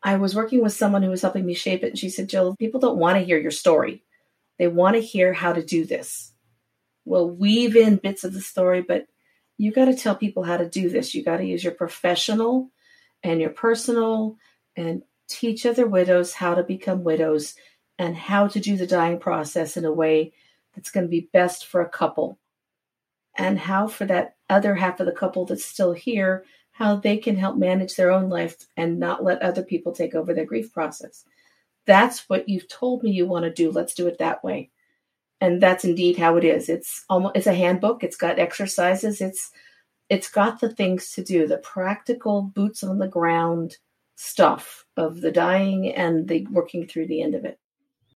I was working with someone who was helping me shape it, and she said, Jill, people don't want to hear your story. They want to hear how to do this. We'll weave in bits of the story, but you got to tell people how to do this. You got to use your professional and your personal and teach other widows how to become widows and how to do the dying process in a way that's going to be best for a couple, and how for that other half of the couple that's still here, how they can help manage their own life and not let other people take over their grief process. That's what you've told me you want to do. Let's do it that way. And that's indeed how it is. It's a handbook. It's got exercises. It's got the things to do, the practical boots on the ground stuff of the dying and the working through the end of it.